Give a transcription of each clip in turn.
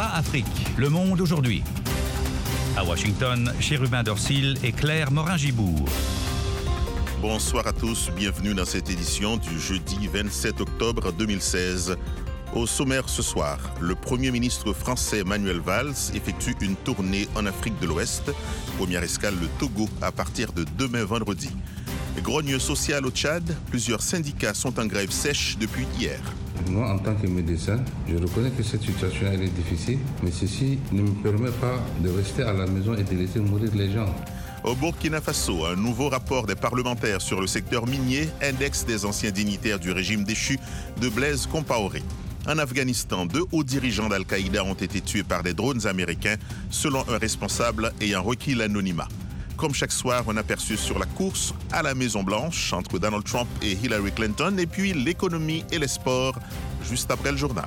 VOA Afrique, Le Monde aujourd'hui. À Washington, Chérubin Dorsil et Claire Morin-Gibourg. Bonsoir à tous, bienvenue dans cette édition du jeudi 27 octobre 2016. Au sommaire ce soir, le Premier ministre français Manuel Valls effectue une tournée en Afrique de l'Ouest. Première escale, le Togo, à partir de demain vendredi. Grogne sociale au Tchad, plusieurs syndicats sont en grève sèche depuis hier. Moi, en tant que médecin, je reconnais que cette situation elle est difficile, mais ceci ne me permet pas de rester à la maison et de laisser mourir les gens. Au Burkina Faso, un nouveau rapport des parlementaires sur le secteur minier, index des anciens dignitaires du régime déchu de Blaise Compaoré. En Afghanistan, 2 hauts dirigeants d'Al-Qaïda ont été tués par des drones américains, selon un responsable ayant requis l'anonymat. Comme chaque soir, un aperçu sur la course à la Maison-Blanche entre Donald Trump et Hillary Clinton, et puis l'économie et les sports, juste après le journal.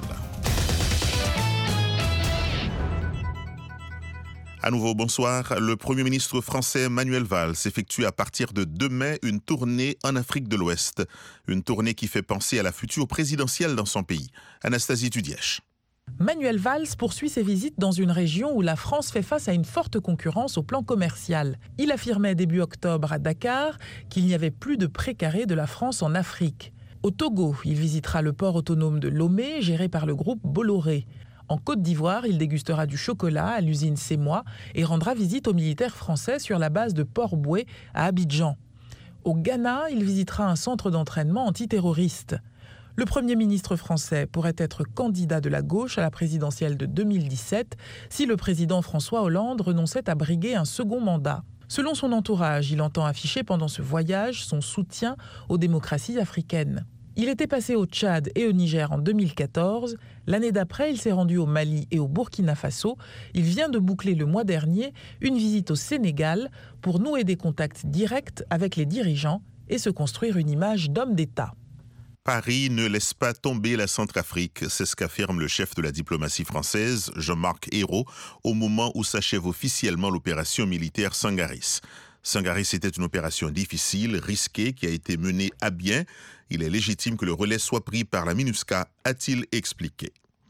À nouveau, bonsoir. Le Premier ministre français Manuel Valls effectue à partir de demain une tournée en Afrique de l'Ouest. Une tournée qui fait penser à la future présidentielle dans son pays. Anastasie Tudièche. Manuel Valls poursuit ses visites dans une région où la France fait face à une forte concurrence au plan commercial. Il affirmait début octobre à Dakar qu'il n'y avait plus de pré-carré de la France en Afrique. Au Togo, il visitera le port autonome de Lomé, géré par le groupe Bolloré. En Côte d'Ivoire, il dégustera du chocolat à l'usine Sémois et rendra visite aux militaires français sur la base de Port-Boué à Abidjan. Au Ghana, il visitera un centre d'entraînement antiterroriste. Le Premier ministre français pourrait être candidat de la gauche à la présidentielle de 2017 si le président François Hollande renonçait à briguer un second mandat. Selon son entourage, il entend afficher pendant ce voyage son soutien aux démocraties africaines. Il était passé au Tchad et au Niger en 2014. L'année d'après, il s'est rendu au Mali et au Burkina Faso. Il vient de boucler le mois dernier une visite au Sénégal pour nouer des contacts directs avec les dirigeants et se construire une image d'homme d'État. Paris ne laisse pas tomber la Centrafrique, c'est ce qu'affirme le chef de la diplomatie française, Jean-Marc Ayrault, au moment où s'achève officiellement l'opération militaire Sangaris. Sangaris était une opération difficile, risquée, qui a été menée à bien. Il est légitime que le relais soit pris par la MINUSCA, a-t-il expliqué.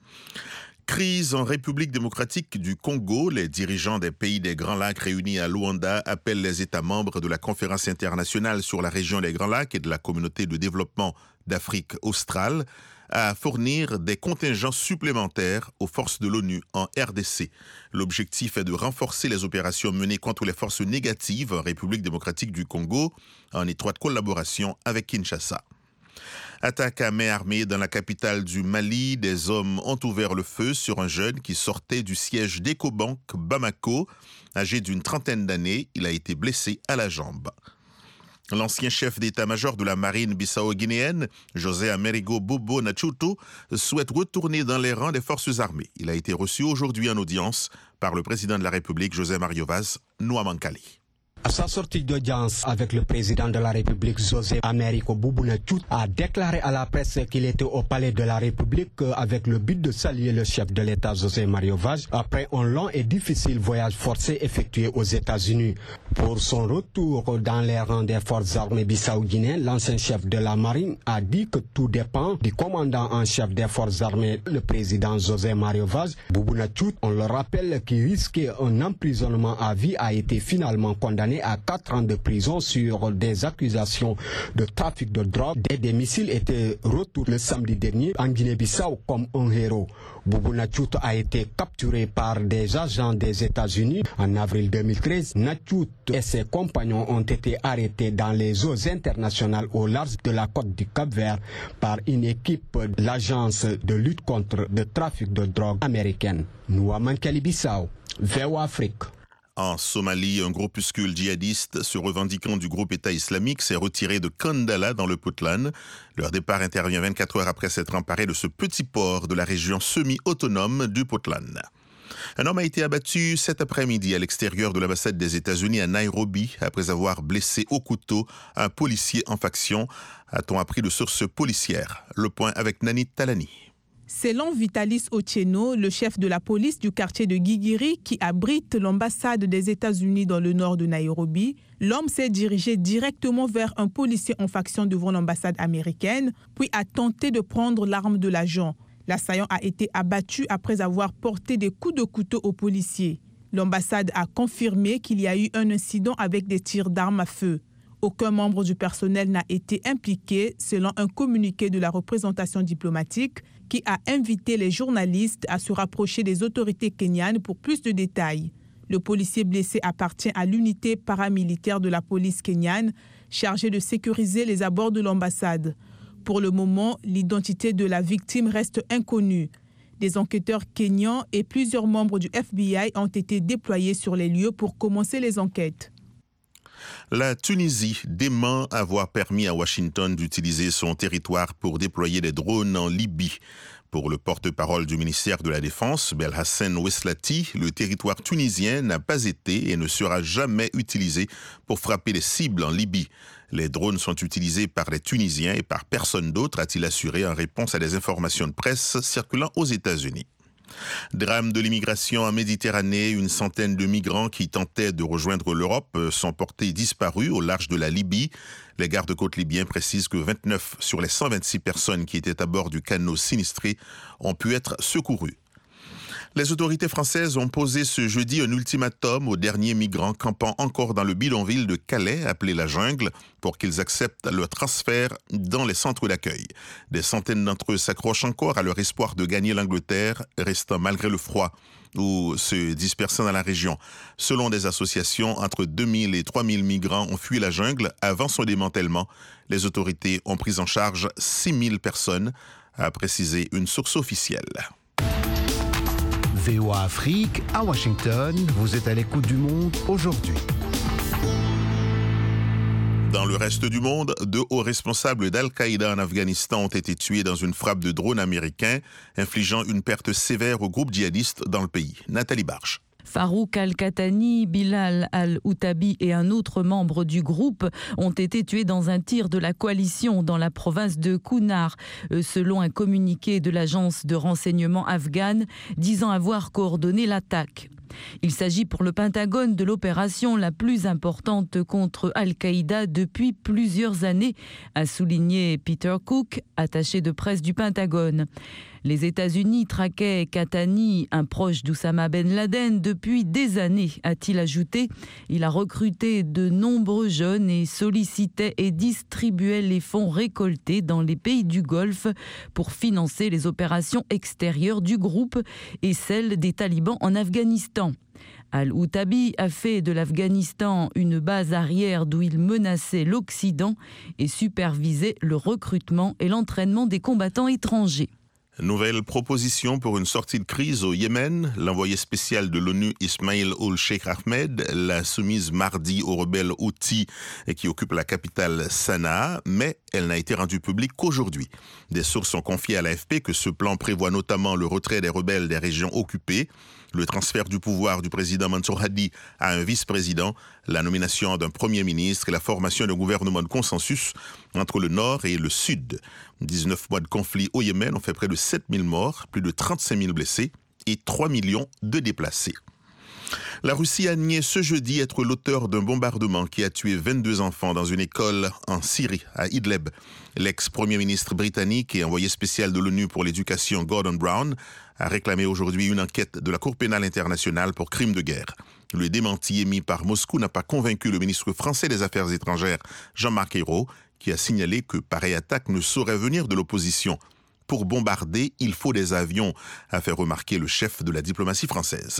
Crise en République démocratique du Congo. Les dirigeants des pays des Grands Lacs réunis à Luanda appellent les États membres de la Conférence internationale sur la région des Grands Lacs et de la Communauté de développement d'Afrique australe à fournir des contingents supplémentaires aux forces de l'ONU en RDC. L'objectif est de renforcer les opérations menées contre les forces négatives en République démocratique du Congo en étroite collaboration avec Kinshasa. Attaque à main armée dans la capitale du Mali. Des hommes ont ouvert le feu sur un jeune qui sortait du siège d'Ecobank Bamako. Âgé d'une trentaine d'années, il a été blessé à la jambe. L'ancien chef d'état-major de la marine bissau-guinéenne, José Amerigo Bobo Nachuto, souhaite retourner dans les rangs des forces armées. Il a été reçu aujourd'hui en audience par le président de la République, José Mario Vaz Nwamankali. À sa sortie d'audience avec le président de la République, José Amerigo Bobo Nachuto, a déclaré à la presse qu'il était au palais de la République avec le but de saluer le chef de l'État, José Mario Vaz, après un long et difficile voyage forcé effectué aux États-Unis. Pour son retour dans les rangs des forces armées bissau-guinéennes, l'ancien chef de la marine a dit que tout dépend du commandant en chef des forces armées, le président José Mario Vaz. Bobo Nachuto, on le rappelle, qui risquait un emprisonnement à vie, a été finalement condamné à 4 ans de prison sur des accusations de trafic de drogue. Des missiles étaient retournés le samedi dernier en Guinée-Bissau comme un héros. Bobo Nachuto a été capturé par des agents des États-Unis en avril 2013. Nachuto et ses compagnons ont été arrêtés dans les eaux internationales au large de la côte du Cap-Vert par une équipe de l'agence de lutte contre le trafic de drogue américaine. Nwamankali Bissau, VOA Afrique. En Somalie, un groupuscule djihadiste se revendiquant du groupe État islamique s'est retiré de Kandala dans le Puntland. Leur départ intervient 24 heures après s'être emparé de ce petit port de la région semi-autonome du Puntland. Un homme a été abattu cet après-midi à l'extérieur de l'ambassade des États-Unis à Nairobi après avoir blessé au couteau un policier en faction, a-t-on appris de sources policières. Le point avec Nani Talani. Selon Vitalis Otieno, le chef de la police du quartier de Gigiri qui abrite l'ambassade des États-Unis dans le nord de Nairobi, l'homme s'est dirigé directement vers un policier en faction devant l'ambassade américaine, puis a tenté de prendre l'arme de l'agent. L'assaillant a été abattu après avoir porté des coups de couteau aux policiers. L'ambassade a confirmé qu'il y a eu un incident avec des tirs d'armes à feu. Aucun membre du personnel n'a été impliqué, selon un communiqué de la représentation diplomatique qui a invité les journalistes à se rapprocher des autorités kenyanes pour plus de détails. Le policier blessé appartient à l'unité paramilitaire de la police kenyane chargée de sécuriser les abords de l'ambassade. Pour le moment, l'identité de la victime reste inconnue. Des enquêteurs kenyans et plusieurs membres du FBI ont été déployés sur les lieux pour commencer les enquêtes. La Tunisie dément avoir permis à Washington d'utiliser son territoire pour déployer des drones en Libye. Pour le porte-parole du ministère de la Défense, Belhassan Oueslati, le territoire tunisien n'a pas été et ne sera jamais utilisé pour frapper les cibles en Libye. Les drones sont utilisés par les Tunisiens et par personne d'autre, a-t-il assuré en réponse à des informations de presse circulant aux États-Unis. Drame de l'immigration en Méditerranée, une centaine de migrants qui tentaient de rejoindre l'Europe sont portés disparus au large de la Libye. Les gardes-côtes libyens précisent que 29 sur les 126 personnes qui étaient à bord du canot sinistré ont pu être secourues. Les autorités françaises ont posé ce jeudi un ultimatum aux derniers migrants campant encore dans le bidonville de Calais, appelé la Jungle, pour qu'ils acceptent leur transfert dans les centres d'accueil. Des centaines d'entre eux s'accrochent encore à leur espoir de gagner l'Angleterre, restant malgré le froid ou se dispersant dans la région. Selon des associations, entre 2000 et 3000 migrants ont fui la jungle avant son démantèlement. Les autorités ont pris en charge 6000 personnes, a précisé une source officielle. VOA Afrique, à Washington, vous êtes à l'écoute du monde aujourd'hui. Dans le reste du monde, 2 hauts responsables d'Al-Qaïda en Afghanistan ont été tués dans une frappe de drone américain, infligeant une perte sévère au groupe djihadiste dans le pays. Nathalie Barge. Farouk Al-Katani, Bilal Al-Outabi et un autre membre du groupe ont été tués dans un tir de la coalition dans la province de Kunar, selon un communiqué de l'agence de renseignement afghane disant avoir coordonné l'attaque. Il s'agit pour le Pentagone de l'opération la plus importante contre Al-Qaïda depuis plusieurs années, a souligné Peter Cook, attaché de presse du Pentagone. Les États-Unis traquaient Katani, un proche d'Oussama Ben Laden, depuis des années, a-t-il ajouté. Il a recruté de nombreux jeunes et sollicitait et distribuait les fonds récoltés dans les pays du Golfe pour financer les opérations extérieures du groupe et celles des talibans en Afghanistan. Al-Outabi a fait de l'Afghanistan une base arrière d'où il menaçait l'Occident et supervisait le recrutement et l'entraînement des combattants étrangers. Nouvelle proposition pour une sortie de crise au Yémen. L'envoyé spécial de l'ONU Ismail Ul-Sheikh Ahmed l'a soumise mardi aux rebelles Houthis qui occupent la capitale Sanaa, mais elle n'a été rendue publique qu'aujourd'hui. Des sources ont confié à l'AFP que ce plan prévoit notamment le retrait des rebelles des régions occupées, le transfert du pouvoir du président Mansour Hadi à un vice-président, la nomination d'un premier ministre et la formation d'un gouvernement de consensus entre le nord et le sud. 19 mois de conflit au Yémen ont fait près de 7000 morts, plus de 35 000 blessés et 3 millions de déplacés. La Russie a nié ce jeudi être l'auteur d'un bombardement qui a tué 22 enfants dans une école en Syrie, à Idlib. L'ex-premier ministre britannique et envoyé spécial de l'ONU pour l'éducation Gordon Brown a réclamé aujourd'hui une enquête de la Cour pénale internationale pour crimes de guerre. Le démenti émis par Moscou n'a pas convaincu le ministre français des Affaires étrangères, Jean-Marc Ayrault, qui a signalé que pareille attaque ne saurait venir de l'opposition. Pour bombarder, il faut des avions, a fait remarquer le chef de la diplomatie française.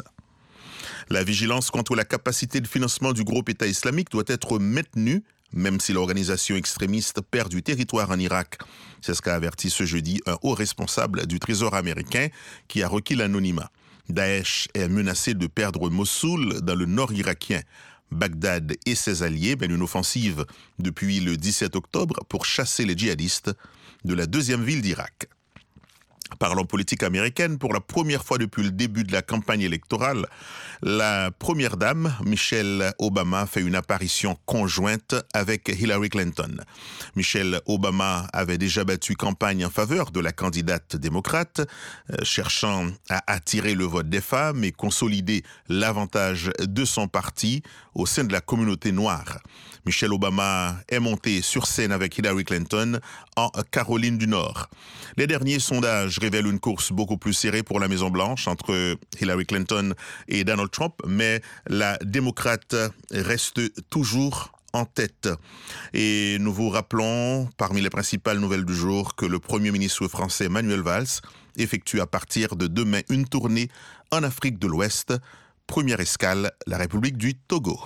La vigilance contre la capacité de financement du groupe État islamique doit être maintenue, même si l'organisation extrémiste perd du territoire en Irak. C'est ce qu'a averti ce jeudi un haut responsable du Trésor américain qui a requis l'anonymat. Daesh est menacé de perdre Mossoul dans le nord irakien. Bagdad et ses alliés mènent une offensive depuis le 17 octobre pour chasser les djihadistes de la deuxième ville d'Irak. Parlons politique américaine. Pour la première fois depuis le début de la campagne électorale, la première dame, Michelle Obama, fait une apparition conjointe avec Hillary Clinton. Michelle Obama avait déjà battu campagne en faveur de la candidate démocrate, cherchant à attirer le vote des femmes et consolider l'avantage de son parti au sein de la communauté noire. Michelle Obama est montée sur scène avec Hillary Clinton en Caroline du Nord. Les derniers sondages révèle une course beaucoup plus serrée pour la Maison-Blanche entre Hillary Clinton et Donald Trump, mais la démocrate reste toujours en tête. Et nous vous rappelons, parmi les principales nouvelles du jour, que le Premier ministre français Manuel Valls effectue à partir de demain une tournée en Afrique de l'Ouest. Première escale, la République du Togo.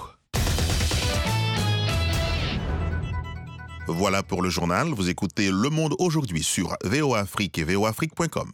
Voilà pour le journal. Vous écoutez Le Monde aujourd'hui sur VOA Afrique et voaafrique.com.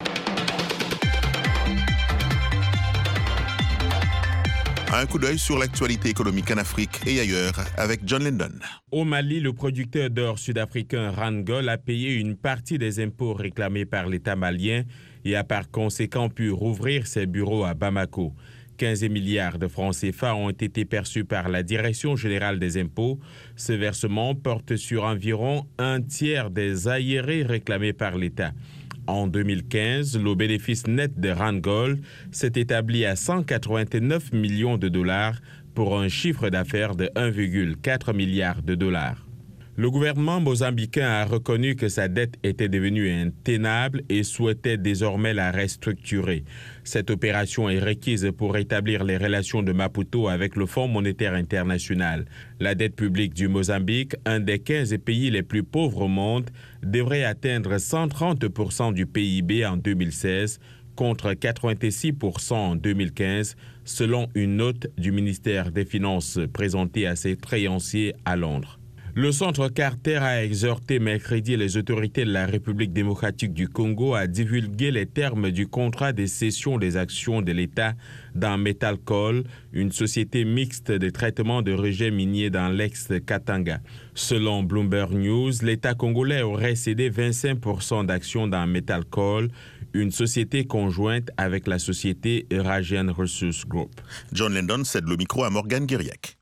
Un coup d'œil sur l'actualité économique en Afrique et ailleurs avec John Lindon. Au Mali, le producteur d'or sud-africain Randgold a payé une partie des impôts réclamés par l'État malien et a par conséquent pu rouvrir ses bureaux à Bamako. 15 milliards de francs CFA ont été perçus par la Direction générale des impôts. Ce versement porte sur environ un tiers des aérés réclamés par l'État. En 2015, le bénéfice net de Randgold s'est établi à 189 millions de dollars pour un chiffre d'affaires de 1,4 milliard de dollars. Le gouvernement mozambicain a reconnu que sa dette était devenue intenable et souhaitait désormais la restructurer. Cette opération est requise pour rétablir les relations de Maputo avec le Fonds monétaire international. La dette publique du Mozambique, un des 15 pays les plus pauvres au monde, devrait atteindre 130% du PIB en 2016, contre 86% en 2015, selon une note du ministère des Finances présentée à ses créanciers à Londres. Le Centre Carter a exhorté mercredi les autorités de la République démocratique du Congo à divulguer les termes du contrat de cession des actions de l'État dans Metalcoal, une société mixte de traitement de rejets miniers dans l'ex-Katanga. Selon Bloomberg News, l'État congolais aurait cédé 25% d'actions dans Metalcoal, une société conjointe avec la société Eurasian Resources Group. John Lindon cède le micro à Morgane Guiriac.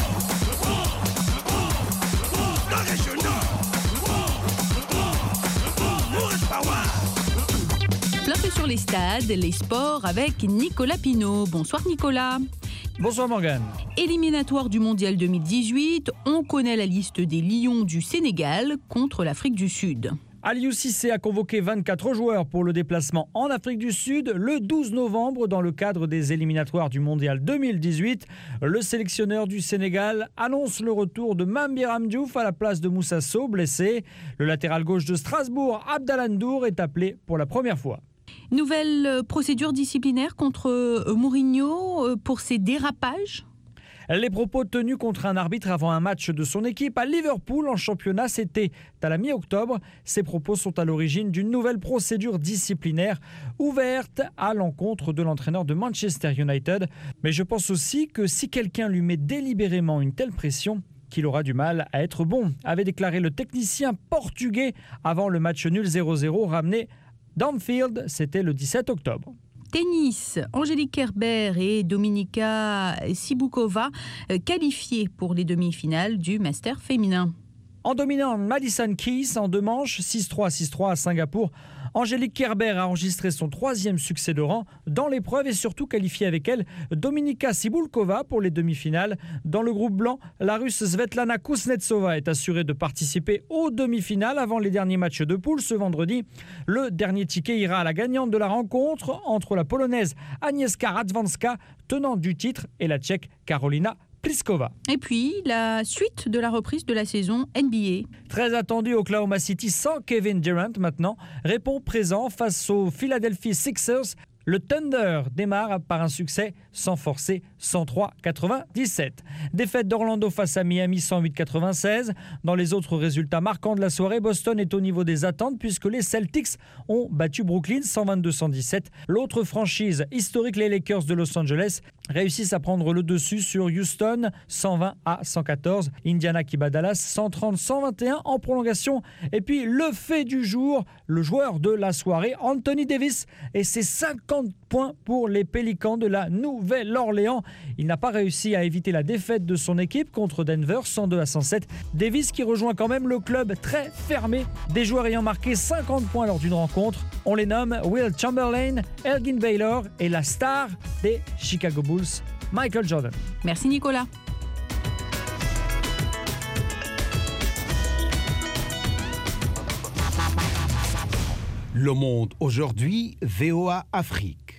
Sur les stades, les sports avec Nicolas Pinault. Bonsoir Nicolas. Bonsoir Morgane. Éliminatoire du Mondial 2018, on connaît la liste des Lions du Sénégal contre l'Afrique du Sud. Aliou Cissé a convoqué 24 joueurs pour le déplacement en Afrique du Sud le 12 novembre dans le cadre des éliminatoires du Mondial 2018. Le sélectionneur du Sénégal annonce le retour de Mame Biram Diouf à la place de Moussa Sow, blessé. Le latéral gauche de Strasbourg, Abdallah Ndour, est appelé pour la première fois. Nouvelle procédure disciplinaire contre Mourinho pour ses dérapages. Les propos tenus contre un arbitre avant un match de son équipe à Liverpool en championnat, c'était à la mi-octobre. Ces propos sont à l'origine d'une nouvelle procédure disciplinaire ouverte à l'encontre de l'entraîneur de Manchester United. Mais je pense aussi que si quelqu'un lui met délibérément une telle pression, qu'il aura du mal à être bon, avait déclaré le technicien portugais avant le match nul 0-0 ramené d'Anfield, c'était le 17 octobre. Tennis, Angélique Kerber et Dominika Cibulková qualifiées pour les demi-finales du Master féminin. En dominant Madison Keys en 2 manches, 6-3, 6-3 à Singapour, Angélique Kerber a enregistré son 3e succès de rang dans l'épreuve et surtout qualifié avec elle Dominika Cibulková pour les demi-finales. Dans le groupe blanc, la Russe Svetlana Kuznetsova est assurée de participer aux demi-finales avant les derniers matchs de poule ce vendredi. Le dernier ticket ira à la gagnante de la rencontre entre la Polonaise Agnieszka Radwanska, tenante du titre, et la Tchèque Karolina Pliskova. Et puis, la suite de la reprise de la saison NBA. Très attendu, Oklahoma City sans Kevin Durant maintenant répond présent face aux Philadelphia Sixers. Le Thunder démarre par un succès sans forcer, 103-97. Défaite d'Orlando face à Miami, 108-96. Dans les autres résultats marquants de la soirée, Boston est au niveau des attentes puisque les Celtics ont battu Brooklyn 122-117. L'autre franchise historique, les Lakers de Los Angeles, réussissent à prendre le dessus sur Houston, 120-114. Indiana qui bat Dallas, 130-121 en prolongation. Et puis le fait du jour, le joueur de la soirée, Anthony Davis, et ses 50 points pour les Pélicans de la Nouvelle-Orléans. Il n'a pas réussi à éviter la défaite de son équipe contre Denver, 102-107. Davis qui rejoint quand même le club très fermé des joueurs ayant marqué 50 points lors d'une rencontre. On les nomme Will Chamberlain, Elgin Baylor et la star des Chicago Bulls, Michael Jordan. Merci Nicolas. Le Monde aujourd'hui, VOA Afrique.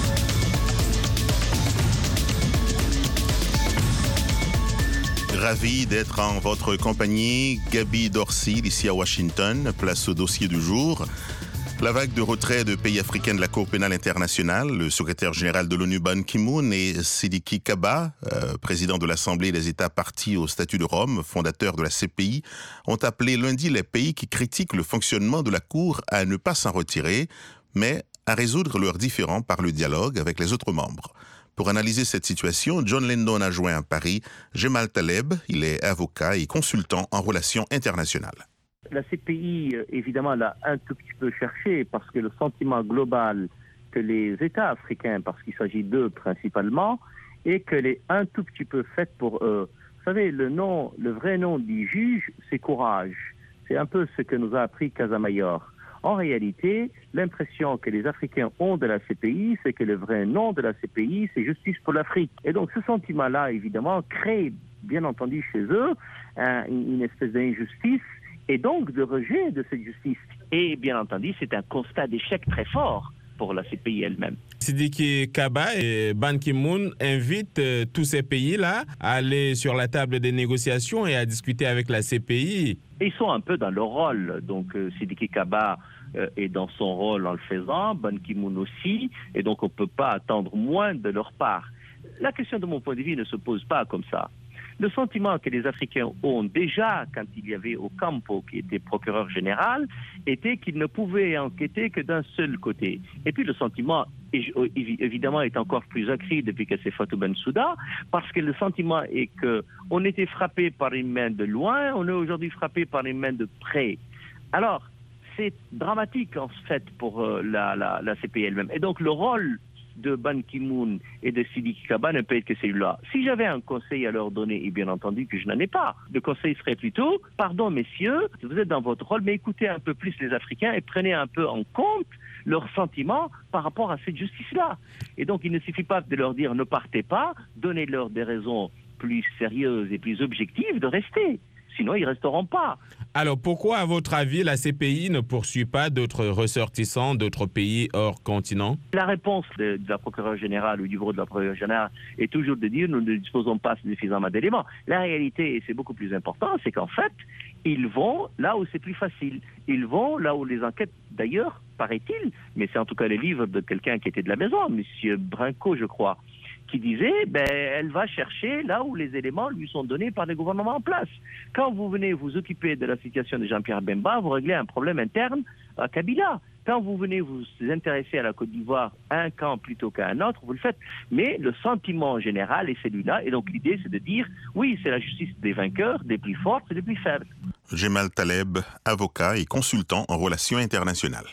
Ravi d'être en votre compagnie. Gaby Dorsil, ici à Washington. Place au dossier du jour. La vague de retrait de pays africains de la Cour pénale internationale, le secrétaire général de l'ONU Ban Ki-moon et Sidiki Kaba, président de l'Assemblée des États partis au statut de Rome, fondateur de la CPI, ont appelé lundi les pays qui critiquent le fonctionnement de la Cour à ne pas s'en retirer, mais à résoudre leurs différends par le dialogue avec les autres membres. Pour analyser cette situation, John Lendon a joint à Paris Jemal Taleb. Il est avocat et consultant en relations internationales. La CPI, évidemment, l'a un tout petit peu cherché parce que le sentiment global que les États africains, parce qu'il s'agit d'eux principalement, est qu'elle est un tout petit peu faite pour eux. Vous savez, le vrai nom du juge, c'est courage. C'est un peu ce que nous a appris Casamayor. En réalité, l'impression que les Africains ont de la CPI, c'est que le vrai nom de la CPI, c'est justice pour l'Afrique. Et donc ce sentiment-là, évidemment, crée, bien entendu, chez eux, une espèce d'injustice et donc de rejet de cette justice. Et bien entendu, c'est un constat d'échec très fort pour la CPI elle-même. Sidiki Kaba et Ban Ki-moon invitent tous ces pays-là à aller sur la table des négociations et à discuter avec la CPI. Ils sont un peu dans leur rôle. Donc Sidiki Kaba est dans son rôle en le faisant, Ban Ki-moon aussi, et donc on ne peut pas attendre moins de leur part. La question de mon point de vue ne se pose pas comme ça. Le sentiment que les Africains ont déjà, quand il y avait Ocampo qui était procureur général, était qu'ils ne pouvaient enquêter que d'un seul côté. Et puis le sentiment, évidemment, est encore plus accru depuis que c'est Fatou Bensouda, parce que le sentiment est qu'on était frappé par une main de loin, on est aujourd'hui frappé par une main de près. Alors, c'est dramatique en fait pour la CPI elle-même. Et donc le rôle de Ban Ki-moon et de Sidiki Kaba ne peut être que celui-là. Si j'avais un conseil à leur donner, et bien entendu que je n'en ai pas, le conseil serait plutôt, pardon messieurs, vous êtes dans votre rôle, mais écoutez un peu plus les Africains et prenez un peu en compte leurs sentiments par rapport à cette justice-là. Et donc il ne suffit pas de leur dire ne partez pas, donnez-leur des raisons plus sérieuses et plus objectives de rester. Sinon, ils ne resteront pas. Alors, pourquoi, à votre avis, la CPI ne poursuit pas d'autres ressortissants d'autres pays hors continent? La réponse de la procureure générale ou du bureau de la procureure générale est toujours de dire nous ne disposons pas suffisamment d'éléments. La réalité, et c'est beaucoup plus important, c'est qu'en fait, ils vont là où c'est plus facile. Ils vont là où les enquêtes, d'ailleurs, paraît-il, mais c'est en tout cas les livres de quelqu'un qui était de la maison, M. Brinco, je crois, qui disait, elle va chercher là où les éléments lui sont donnés par les gouvernements en place. Quand vous venez vous occuper de la situation de Jean-Pierre Bemba, vous réglez un problème interne à Kabila. Quand vous venez vous intéresser à la Côte d'Ivoire, un camp plutôt qu'à un autre, vous le faites. Mais le sentiment général est celui-là. Et donc l'idée, c'est de dire, oui, c'est la justice des vainqueurs, des plus fortes et des plus faibles. Jemal Taleb, avocat et consultant en relations internationales.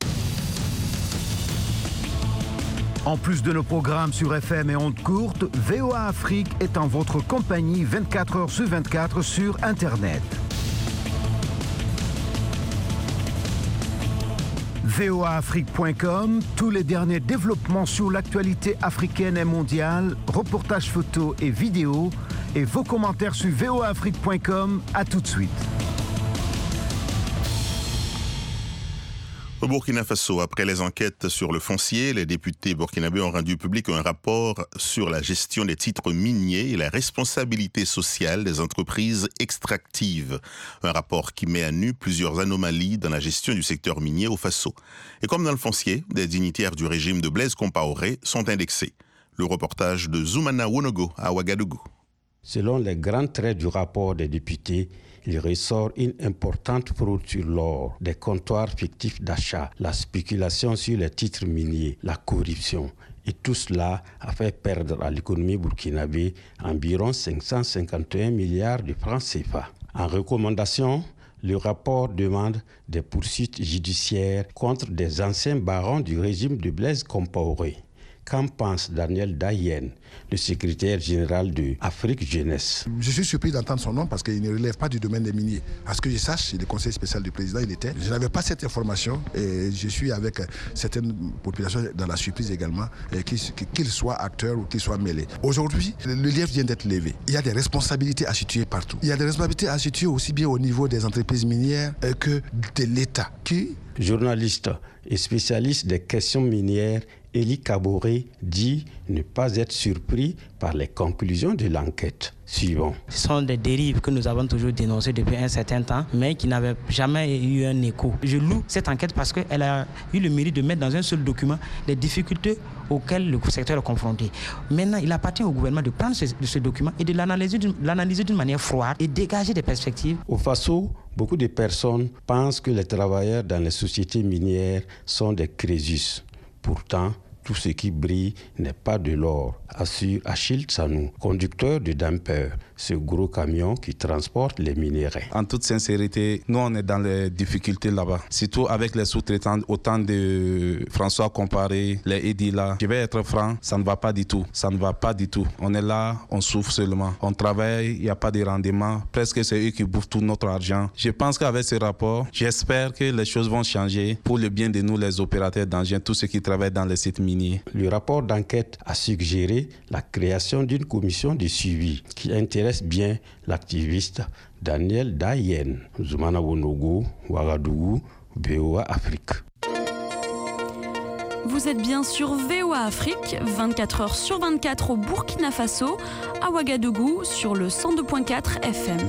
En plus de nos programmes sur FM et ondes courtes, VOA Afrique est en votre compagnie 24 heures sur 24 sur Internet. voaafrique.com, tous les derniers développements sur l'actualité africaine et mondiale, reportages photos et vidéos, et vos commentaires sur voaafrique.com. À tout de suite. Au Burkina Faso, après les enquêtes sur le foncier, les députés burkinabés ont rendu public un rapport sur la gestion des titres miniers et la responsabilité sociale des entreprises extractives. Un rapport qui met à nu plusieurs anomalies dans la gestion du secteur minier au Faso. Et comme dans le foncier, des dignitaires du régime de Blaise Compaoré sont indexés. Le reportage de Zoumana Wonogo à Ouagadougou. Selon les grands traits du rapport des députés, il ressort une importante fraude sur l'or, des comptoirs fictifs d'achat, la spéculation sur les titres miniers, la corruption. Et tout cela a fait perdre à l'économie burkinabé environ 551 milliards de francs CFA. En recommandation, le rapport demande des poursuites judiciaires contre des anciens barons du régime de Blaise Compaoré. Qu'en pense Daniel Dayen, le secrétaire général de Afrique Jeunesse? Je suis surpris d'entendre son nom parce qu'il ne relève pas du domaine des miniers. À ce que je sache, le conseil spécial du président, il était. Je n'avais pas cette information et je suis avec certaines populations dans la surprise également, qu'ils soient acteurs ou qu'ils soient mêlés. Aujourd'hui, le lièvre vient d'être levé. Il y a des responsabilités à situer partout. Il y a des responsabilités à situer aussi bien au niveau des entreprises minières que de l'État qui Journaliste et spécialiste des questions minières, Élie Kaboré dit ne pas être surpris par les conclusions de l'enquête. Suivant. Ce sont des dérives que nous avons toujours dénoncées depuis un certain temps, mais qui n'avaient jamais eu un écho. Je loue cette enquête parce qu'elle a eu le mérite de mettre dans un seul document les difficultés auxquelles le secteur est confronté. Maintenant, il appartient au gouvernement de prendre ce document et de l'analyser d'une manière froide et dégager des perspectives. Au Faso, beaucoup de personnes pensent que les travailleurs dans les sociétés minières sont des Crésus. Pourtant, tout ce qui brille n'est pas de l'or, assure Achille Tsanou, conducteur de Damper, ce gros camion qui transporte les minéraux. En toute sincérité, nous on est dans les difficultés là-bas, surtout avec les sous-traitants, autant de François Comparé, les Edila. Je vais être franc, ça ne va pas du tout, On est là, on souffre seulement, on travaille, il n'y a pas de rendement, presque c'est eux qui bouffent tout notre argent. Je pense qu'avec ce rapport, j'espère que les choses vont changer pour le bien de nous les opérateurs d'engins, tous ceux qui travaillent dans les sites miniers. Le rapport d'enquête a suggéré la création d'une commission de suivi qui intéresse bien l'activiste Daniel Dayen. Zoumana Wonogo, Ouagadougou, VOA Afrique. Vous êtes bien sur VOA Afrique, 24 heures sur 24 au Burkina Faso, à Ouagadougou sur le 102.4 FM.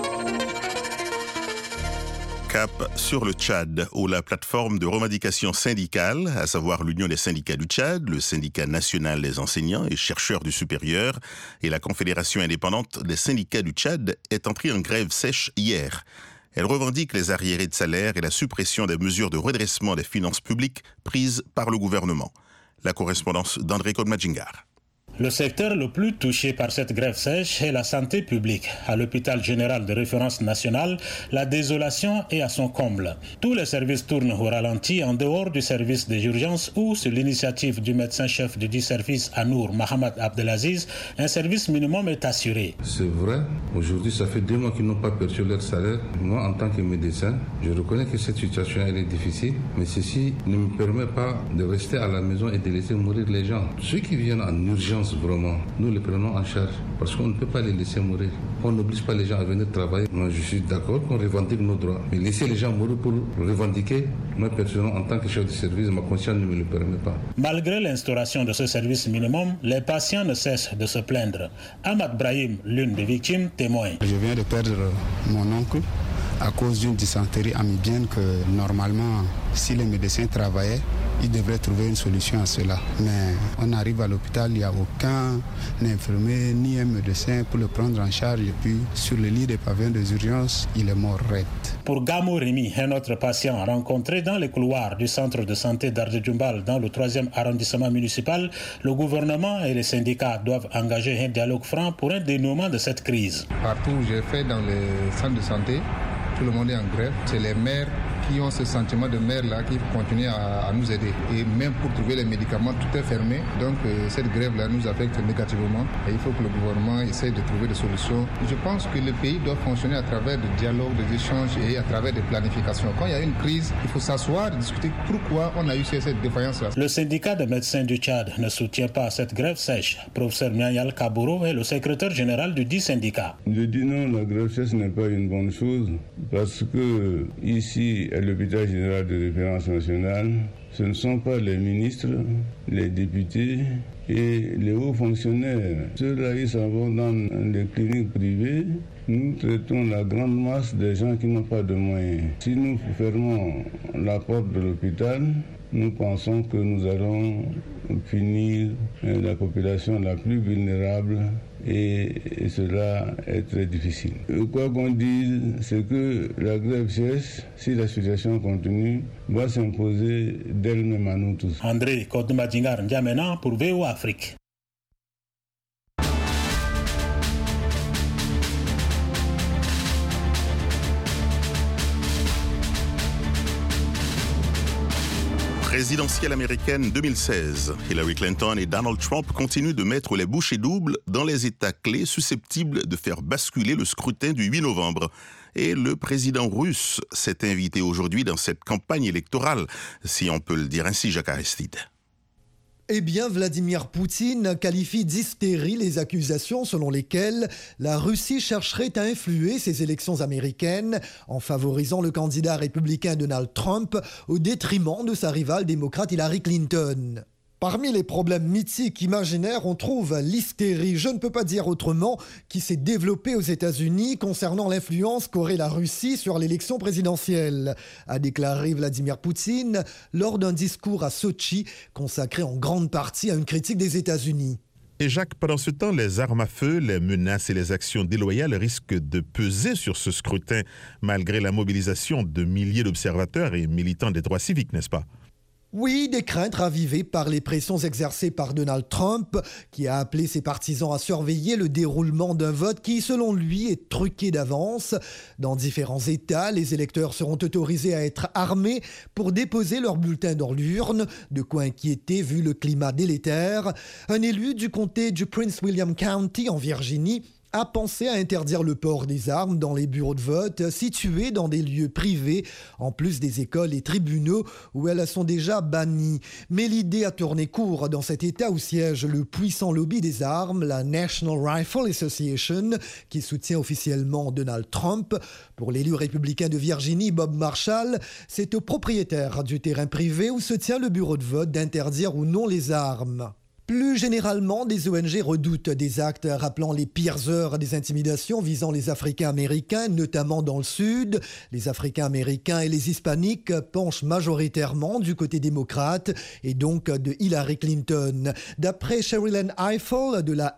Cap sur le Tchad, où la plateforme de revendication syndicale, à savoir l'Union des syndicats du Tchad, le syndicat national des enseignants et chercheurs du supérieur et la Confédération indépendante des syndicats du Tchad, est entrée en grève sèche hier. Elle revendique les arriérés de salaire et la suppression des mesures de redressement des finances publiques prises par le gouvernement. La correspondance d'André Kodmadjingar. Le secteur le plus touché par cette grève sèche est la santé publique. À l'hôpital général de référence nationale, la désolation est à son comble. Tous les services tournent au ralenti en dehors du service des urgences où, sur l'initiative du médecin-chef du dit service Anour Mohamed Abdelaziz, un service minimum est assuré. C'est vrai, aujourd'hui ça fait 2 mois qu'ils n'ont pas perçu leur salaire. Moi en tant que médecin, je reconnais que cette situation elle est difficile, mais ceci ne me permet pas de rester à la maison et de laisser mourir les gens. Ceux qui viennent en urgence, vraiment, nous les prenons en charge parce qu'on ne peut pas les laisser mourir. On n'oblige pas les gens à venir travailler. Moi, je suis d'accord qu'on revendique nos droits. Mais laisser les gens mourir pour revendiquer, moi, personnellement, en tant que chef de service, ma conscience ne me le permet pas. Malgré l'instauration de ce service minimum, les patients ne cessent de se plaindre. Ahmad Brahim, l'une des victimes, témoigne. Je viens de perdre mon oncle à cause d'une dysenterie amibienne que, normalement, si les médecins travaillaient, ils devraient trouver une solution à cela. Mais on arrive à l'hôpital, il n'y a aucun infirmier ni un médecin pour le prendre en charge. Et puis, sur le lit des pavillons des urgences, il est mort raide. Pour Gamo Rémi, un autre patient rencontré dans les couloirs du centre de santé d'Ardjedjumbal dans le 3e arrondissement municipal, le gouvernement et les syndicats doivent engager un dialogue franc pour un dénouement de cette crise. Partout où j'ai fait dans les centres de santé, tout le monde est en grève. C'est les maires qui ont ce sentiment de maire-là qui continuent à nous aider. Et même pour trouver les médicaments, tout est fermé. Donc cette grève-là nous affecte négativement. Et il faut que le gouvernement essaye de trouver des solutions. Je pense que le pays doit fonctionner à travers des dialogues, des échanges et à travers des planifications. Quand il y a une crise, il faut s'asseoir et discuter pourquoi on a eu cette défaillance-là. Le syndicat des médecins du Tchad ne soutient pas cette grève sèche. Professeur Mianyal Kabouro est le secrétaire général du dit syndicat. Je dis non, la grève sèche n'est pas une bonne chose parce que ici, à l'hôpital général de référence nationale, ce ne sont pas les ministres, les députés et les hauts fonctionnaires. Ceux-là, ils s'en vont dans les cliniques privées. Nous traitons la grande masse des gens qui n'ont pas de moyens. Si nous fermons la porte de l'hôpital, nous pensons que nous allons punir la population la plus vulnérable et cela est très difficile. Quoi qu'on dise, c'est que la grève cesse, si la situation continue, va s'imposer d'elle-même à nous tous. André Kodmadjingar N'Djamena pour VOA Afrique. Présidentielle américaine 2016. Hillary Clinton et Donald Trump continuent de mettre les bouchées doubles dans les États clés susceptibles de faire basculer le scrutin du 8 novembre. Et le président russe s'est invité aujourd'hui dans cette campagne électorale, si on peut le dire ainsi, Jacques Aristide. Eh bien, Vladimir Poutine qualifie d'hystérie les accusations selon lesquelles la Russie chercherait à influer ces élections américaines en favorisant le candidat républicain Donald Trump au détriment de sa rivale démocrate Hillary Clinton. Parmi les problèmes mythiques imaginaires, on trouve l'hystérie, je ne peux pas dire autrement, qui s'est développée aux États-Unis concernant l'influence qu'aurait la Russie sur l'élection présidentielle, a déclaré Vladimir Poutine lors d'un discours à Sochi consacré en grande partie à une critique des États-Unis. Et Jacques, pendant ce temps, les armes à feu, les menaces et les actions déloyales risquent de peser sur ce scrutin malgré la mobilisation de milliers d'observateurs et militants des droits civiques, n'est-ce pas ? Oui, des craintes ravivées par les pressions exercées par Donald Trump, qui a appelé ses partisans à surveiller le déroulement d'un vote qui, selon lui, est truqué d'avance. Dans différents États, les électeurs seront autorisés à être armés pour déposer leur bulletin dans l'urne, de quoi inquiéter vu le climat délétère. Un élu du comté du Prince William County en Virginie a pensé à interdire le port des armes dans les bureaux de vote situés dans des lieux privés, en plus des écoles et tribunaux où elles sont déjà bannies. Mais l'idée a tourné court dans cet État où siège le puissant lobby des armes, la National Rifle Association, qui soutient officiellement Donald Trump. Pour l'élu républicain de Virginie, Bob Marshall, c'est au propriétaire du terrain privé où se tient le bureau de vote d'interdire ou non les armes. Plus généralement, des ONG redoutent des actes rappelant les pires heures des intimidations visant les Africains-Américains, notamment dans le Sud. Les Africains-Américains et les Hispaniques penchent majoritairement du côté démocrate et donc de Hillary Clinton. D'après Sherilyn Ifill de la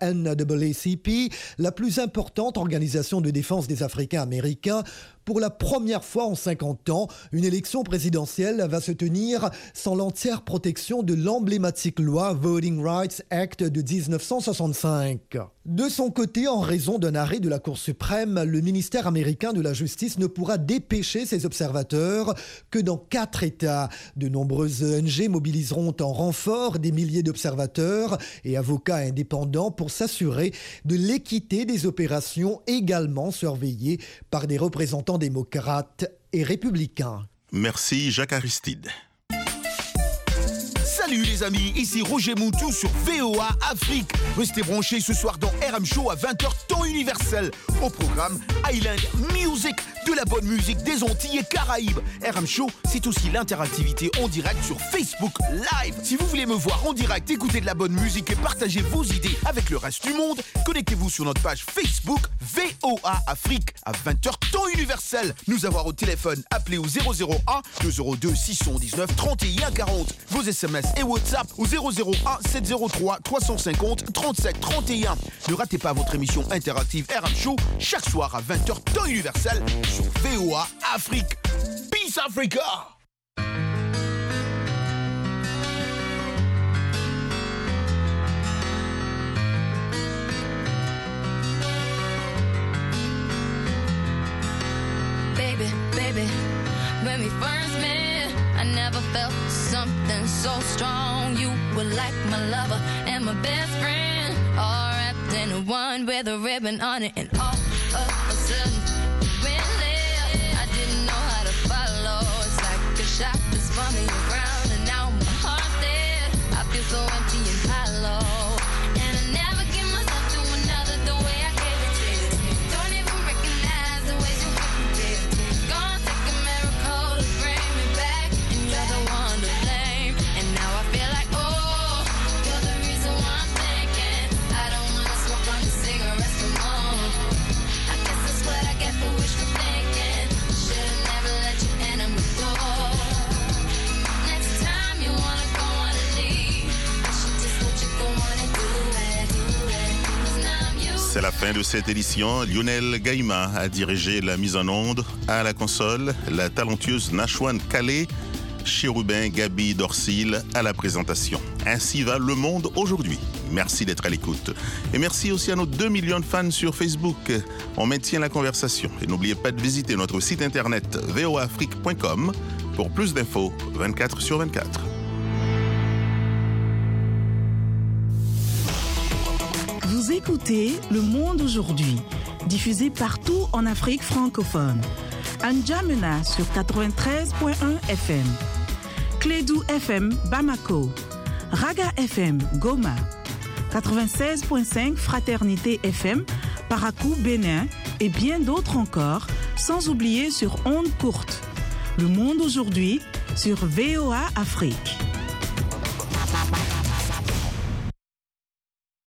NAACP, la plus importante organisation de défense des Africains-Américains, pour la première fois en 50 ans, une élection présidentielle va se tenir sans l'entière protection de l'emblématique loi Voting Rights Act de 1965. De son côté, en raison d'un arrêt de la Cour suprême, le ministère américain de la Justice ne pourra dépêcher ses observateurs que dans 4 États. De nombreuses ONG mobiliseront en renfort des milliers d'observateurs et avocats indépendants pour s'assurer de l'équité des opérations également surveillées par des représentants démocrates et républicains. Merci Jacques Aristide. Salut les amis, ici Roger Moutou sur VOA Afrique. Restez branchés ce soir dans RM Show à 20h temps universel. Au programme Island Music, de la bonne musique des Antilles et Caraïbes. RM Show, c'est aussi l'interactivité en direct sur Facebook Live. Si vous voulez me voir en direct, écouter de la bonne musique et partager vos idées avec le reste du monde, connectez-vous sur notre page Facebook VOA Afrique à 20h temps universel. Nous avoir au téléphone, appelez au 001 202 619 31 40. Vos SMS et WhatsApp au 001 703 350 37 31. Ne ratez pas votre émission interactive RM Show chaque soir à 20h temps universel sur VOA Afrique. Peace Africa! Baby, when we first met, I never felt something so strong. You were like my lover and my best friend, all wrapped in one with a ribbon on it. And all of a sudden, we went left. I didn't know how to follow. It's like a shot that's spun me around, and now my heart's dead. I feel so empty and hollow, and I never give myself to another the way I gave it to you. Don't even recognize the ways you hurt me, baby. Gonna take a miracle to bring me back, and you're the one to blame. And now I feel like, oh, you're the reason why I'm thinking I don't wanna smoke on the cigarettes no more. I guess that's what I get for wishful thinking. Should've never let you enter my door. Next time you wanna go on a leave, I should just let you go on and do it. 'Cause now I'm used. C'est la fin de cette édition. Lionel Gaïma a dirigé la mise en onde. À la console, la talentueuse Nashwan Calais, Chérubin Gabi Dorsil à la présentation. Ainsi va le monde aujourd'hui. Merci d'être à l'écoute. Et merci aussi à nos 2 millions de fans sur Facebook. On maintient la conversation. Et n'oubliez pas de visiter notre site internet voafrique.com pour plus d'infos 24/24. Vous écoutez Le Monde aujourd'hui, diffusé partout en Afrique francophone. À N'Djamena sur 93.1 FM, Clédou FM Bamako, Raga FM, Goma. 96.5 Fraternité FM, Parakou, Bénin et bien d'autres encore, sans oublier sur ondes courtes. Le monde aujourd'hui sur VOA Afrique.